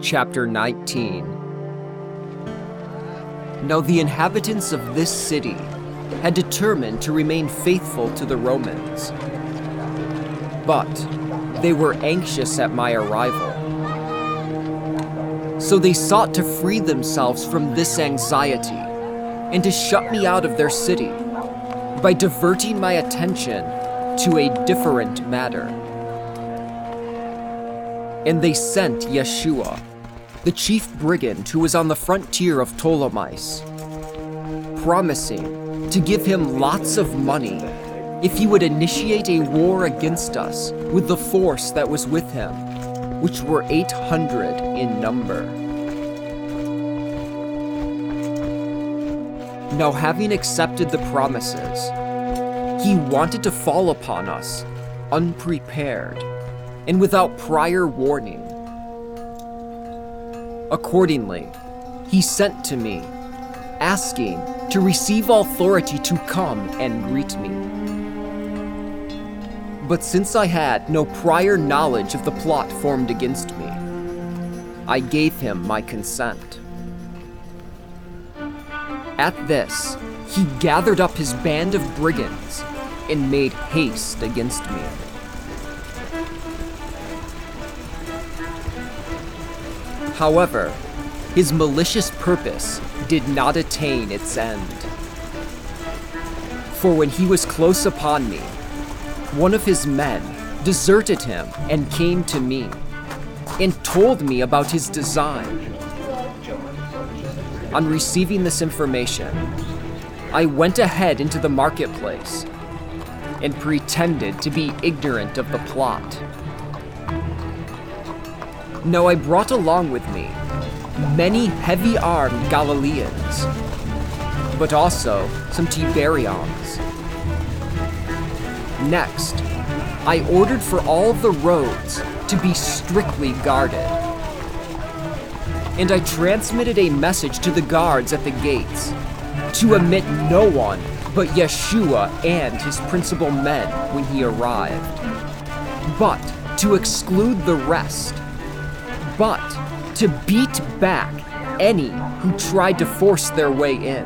Chapter 19. Now the inhabitants of this city had determined to remain faithful to the Romans, but they were anxious at my arrival. So they sought to free themselves from this anxiety and to shut me out of their city by diverting my attention to a different matter. And they sent Yeshua, the chief brigand who was on the frontier of Ptolemais, promising to give him lots of money if he would initiate a war against us with the force that was with him, which were 800 in number. Now, having accepted the promises, he wanted to fall upon us unprepared and without prior warning. Accordingly, he sent to me, asking to receive authority to come and greet me. But since I had no prior knowledge of the plot formed against me, I gave him my consent. At this, he gathered up his band of brigands and made haste against me. However, his malicious purpose did not attain its end. For when he was close upon me, one of his men deserted him and came to me and told me about his design. On receiving this information, I went ahead into the marketplace and pretended to be ignorant of the plot. Now I brought along with me many heavy-armed Galileans, but also some Tiberians. Next, I ordered for all the roads to be strictly guarded, and I transmitted a message to the guards at the gates to admit no one but Yeshua and his principal men when he arrived, but to exclude the rest, but to beat back any who tried to force their way in.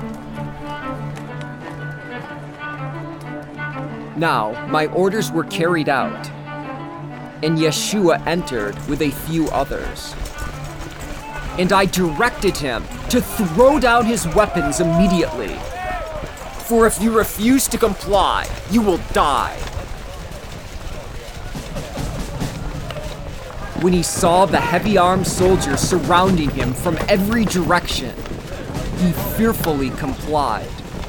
Now, my orders were carried out, and Yeshua entered with a few others. And I directed him to throw down his weapons immediately. For if you refuse to comply, you will die. When he saw the heavy-armed soldiers surrounding him from every direction, he fearfully complied.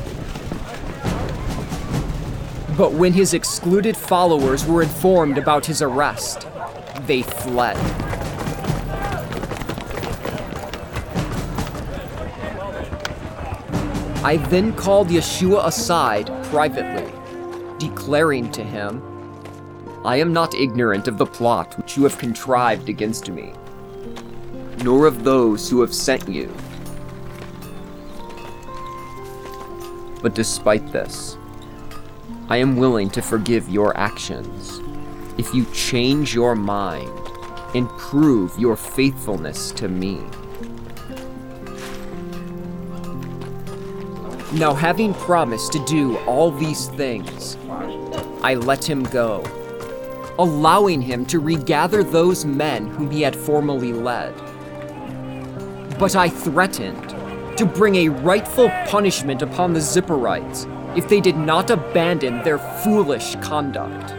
But when his excluded followers were informed about his arrest, they fled. I then called Yeshua aside privately, declaring to him, I am not ignorant of the plot which you have contrived against me, nor of those who have sent you. But despite this, I am willing to forgive your actions if you change your mind and prove your faithfulness to me. Now, having promised to do all these things, I let him go, allowing him to regather those men whom he had formerly led. But I threatened to bring a rightful punishment upon the Zipporites if they did not abandon their foolish conduct.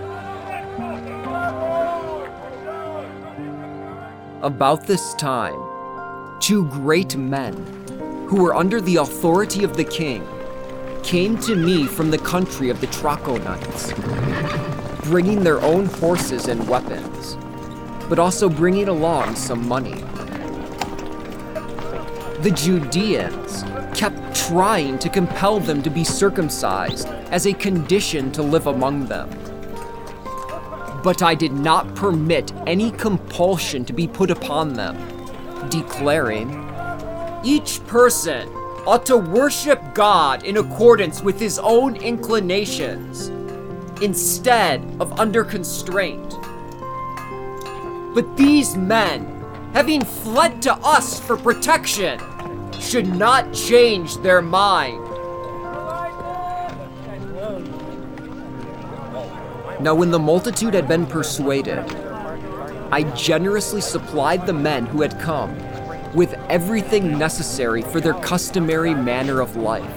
About this time, two great men, who were under the authority of the king, came to me from the country of the Trachonites, bringing their own horses and weapons, but also bringing along some money. The Judeans kept trying to compel them to be circumcised as a condition to live among them. But I did not permit any compulsion to be put upon them, declaring, each person ought to worship God in accordance with his own inclinations, instead of under constraint. But these men having fled to us for protection, should not change their mind. Now, when the multitude had been persuaded, I generously supplied the men who had come with everything necessary for their customary manner of life.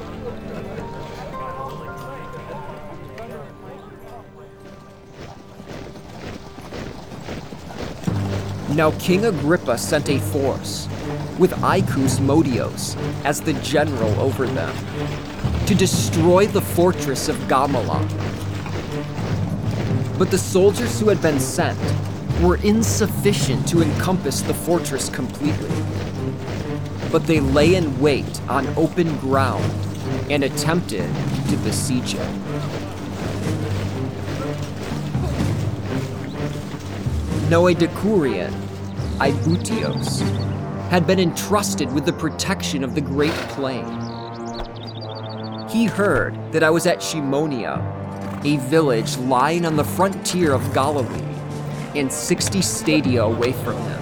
Now King Agrippa sent a force, with Icus Modios as the general over them, to destroy the fortress of Gamala. But the soldiers who had been sent were insufficient to encompass the fortress completely. But they lay in wait on open ground and attempted to besiege it. Now a decurion, Aibutios, had been entrusted with the protection of the Great Plain. He heard that I was at Shimonia, a village lying on the frontier of Galilee, and 60 stadia away from him.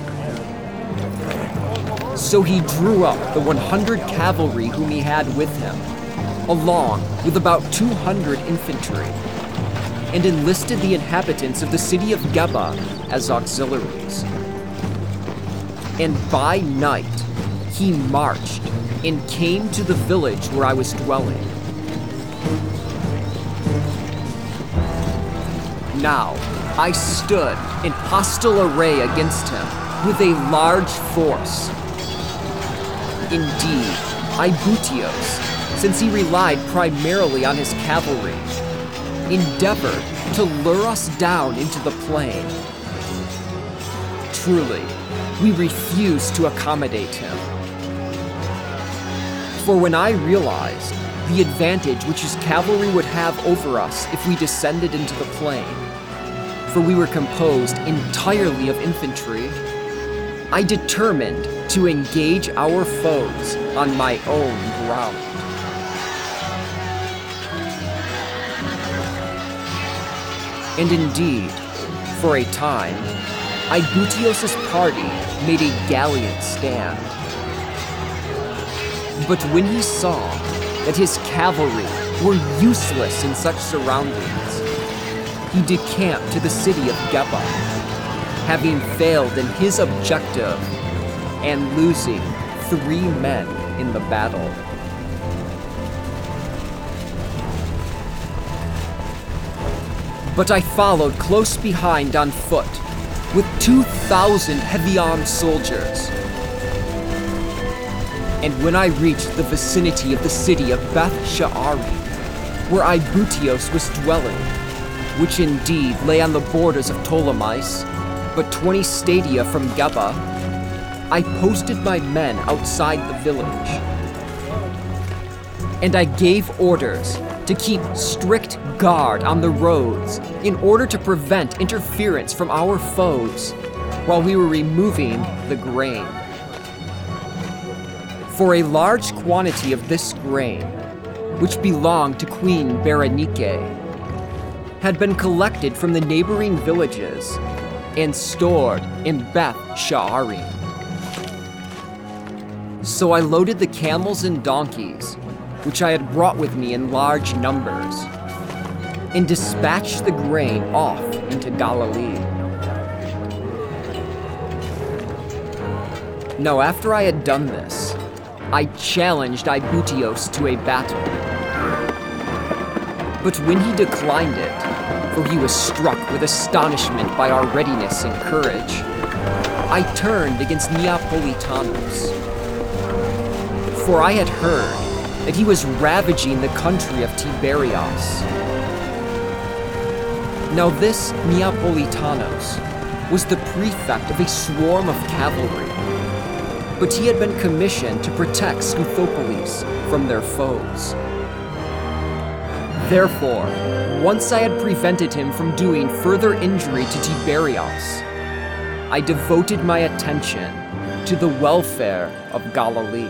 So he drew up the 100 cavalry whom he had with him, along with about 200 infantry, and enlisted the inhabitants of the city of Geba as auxiliaries. And by night he marched and came to the village where I was dwelling. Now I stood in hostile array against him with a large force. Indeed, Aibutios, since he relied primarily on his cavalry, endeavored to lure us down into the plain. Truly, we refused to accommodate him. For when I realized the advantage which his cavalry would have over us if we descended into the plain, for we were composed entirely of infantry, I determined to engage our foes on my own ground. And indeed, for a time, Aibutios' party made a gallant stand. But when he saw that his cavalry were useless in such surroundings, he decamped to the city of Geba, having failed in his objective and losing 3 men in the battle. But I followed close behind on foot with 2,000 heavy-armed soldiers. And when I reached the vicinity of the city of Beth Sha'ari, where Aibutios was dwelling, which indeed lay on the borders of Ptolemais, but 20 stadia from Geba, I posted my men outside the village. And I gave orders to keep strict guard on the roads in order to prevent interference from our foes while we were removing the grain. For a large quantity of this grain, which belonged to Queen Berenike, had been collected from the neighboring villages and stored in Beth Sha'ari. So I loaded the camels and donkeys, which I had brought with me in large numbers, and dispatched the grain off into Galilee. Now after I had done this, I challenged Aibutios to a battle. But when he declined it, for he was struck with astonishment by our readiness and courage, I turned against Neapolitanos. For I had heard that he was ravaging the country of Tiberias. Now this Neapolitanos was the prefect of a swarm of cavalry, but he had been commissioned to protect Scuthopolys from their foes. Therefore, once I had prevented him from doing further injury to Tiberias, I devoted my attention to the welfare of Galilee.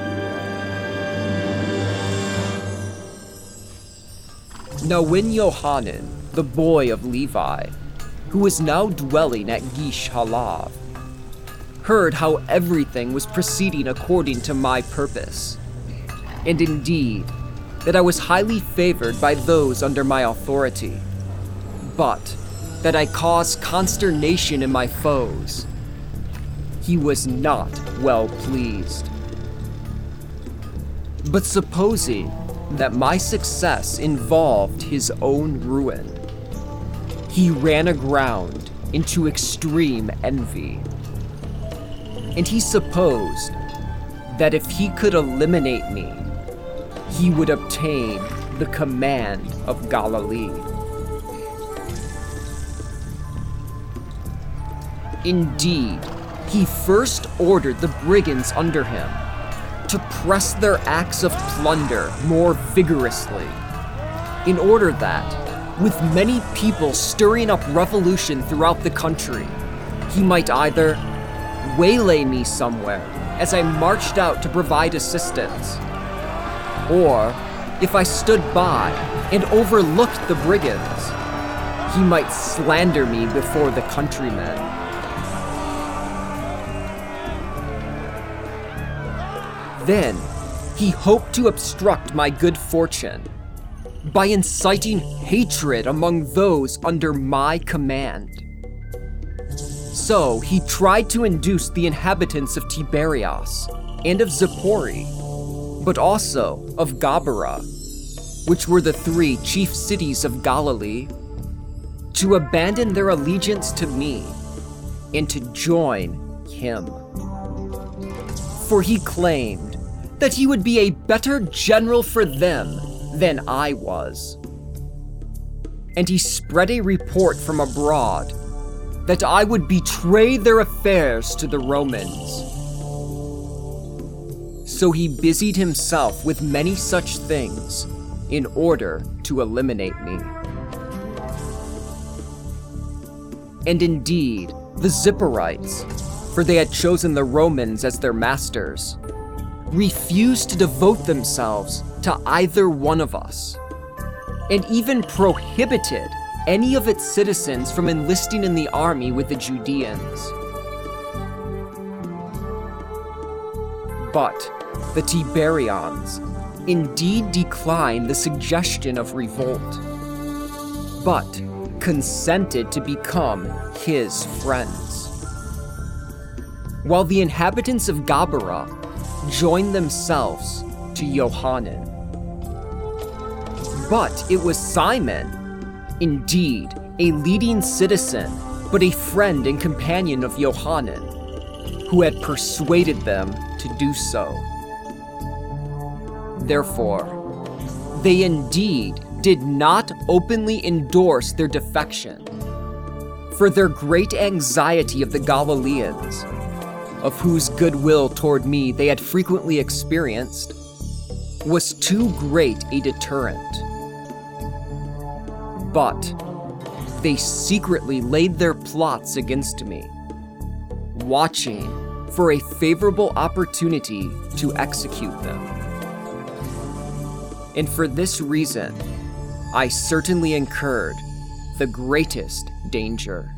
Now when Yohanan, the boy of Levi, who was now dwelling at Gish Halav, heard how everything was proceeding according to my purpose, and indeed, that I was highly favored by those under my authority, but that I caused consternation in my foes, he was not well pleased. But supposing that my success involved his own ruin, he ran aground into extreme envy. And he supposed that if he could eliminate me, he would obtain the command of Galilee. Indeed, he first ordered the brigands under him to press their acts of plunder more vigorously, in order that, with many people stirring up revolution throughout the country, he might either waylay me somewhere as I marched out to provide assistance, or if I stood by and overlooked the brigands, he might slander me before the countrymen. Then, he hoped to obstruct my good fortune by inciting hatred among those under my command. So, he tried to induce the inhabitants of Tiberias and of Zippori, but also of Gabara, which were the 3 chief cities of Galilee, to abandon their allegiance to me and to join him. For he claimed that he would be a better general for them than I was. And he spread a report from abroad that I would betray their affairs to the Romans. So he busied himself with many such things in order to eliminate me. And indeed, the Zipporites, for they had chosen the Romans as their masters, refused to devote themselves to either one of us, and even prohibited any of its citizens from enlisting in the army with the Judeans. But the Tiberians indeed declined the suggestion of revolt, but consented to become his friends, while the inhabitants of Gabara joined themselves to Johanan. But it was Simon, indeed a leading citizen, but a friend and companion of Johanan, who had persuaded them to do so. Therefore, they indeed did not openly endorse their defection, for their great anxiety of the Galileans, of whose goodwill toward me they had frequently experienced, was too great a deterrent. But they secretly laid their plots against me, watching for a favorable opportunity to execute them. And for this reason, I certainly incurred the greatest danger.